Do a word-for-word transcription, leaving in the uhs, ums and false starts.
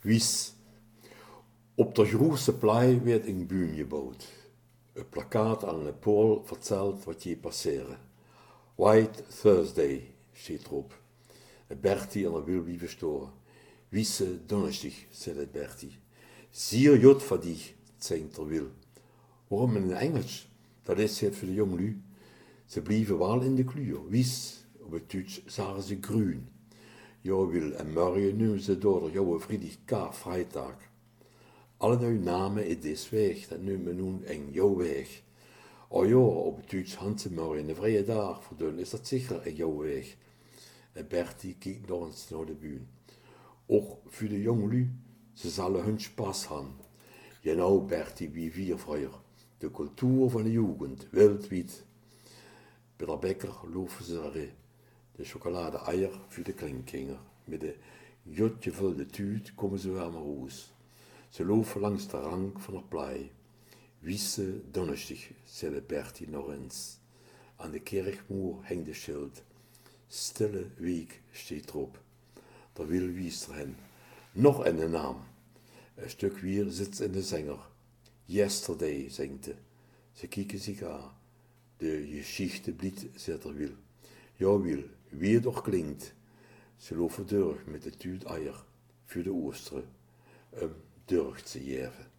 Wies. Op de grootste plei werd een buun gebouwd. Een plakkaat aan een pool vertelt wat je passeren. White Thursday staat erop. Bertie en er wil blijven storen. Wiese donderstig, zei het Bertie. Zier jot van die, zei er wil. Waarom in het Engels? Dat is het voor de jonglu. Ze blijven wel in de kleur. Wies, op het Duits zagen ze groen. Jo wil en morgen noemen ze door jouw Friedrich K. Vrijdag. Alle nieuwe namen in deze weg, dat noemen we nu en jouw weg. Oh ja, op het Duits handse morgen de vrije dag, voor dan is dat zeker en jouw weg. En Bertie kijkt nog eens naar de buurt. Ook voor de jonglu, ze zullen hun spaß hebben. Genau, Bertie, wie wir vroeger. De cultuur van de jugend, wereldwijd. Bij de Bäcker loven ze erin. De chocolade-eier voor de kleinkinderen. Met de jutgevulde tuut komen ze weer naar huis. Ze lopen langs de rang van de plei. Wiese donderstig, zei Bertie nog eens. Aan de kerkmuur hangt de schild. Stille week staat erop. Daar wil wies er hen. Nog een naam. Een stuk weer zit in de zanger. Yesterday, zingt ze. Ze kijken zich aan. De geschichte bliet, zegt er wil. Ja, wil, weer toch klinkt. Ze lopen door met de tuut eier voor de oosteren. Um, durft ze jeven.